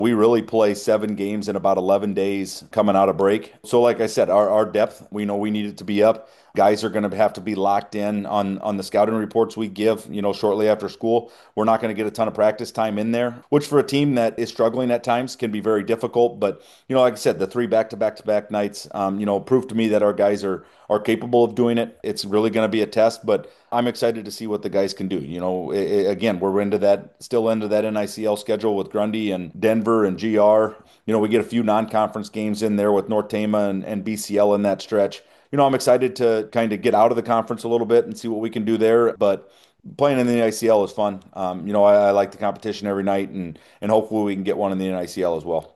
We really play 7 games in about 11 days coming out of break. So, like I said, our depth, we know we need it to be up. Guys are going to have to be locked in on the scouting reports we give, shortly after school. We're not going to get a ton of practice time in there, which for a team that is struggling at times can be very difficult. But, like I said, the three back-to-back-to-back nights, proved to me that our guys are capable of doing it. It's really going to be a test, but I'm excited to see what the guys can do. Again, we're still into that NICL schedule with Grundy and Denver and GR. We get a few non-conference games in there with North Tama and BCL in that stretch. I'm excited to kind of get out of the conference a little bit and see what we can do there. But playing in the NICL is fun. I like the competition every night, and hopefully we can get one in the NICL as well.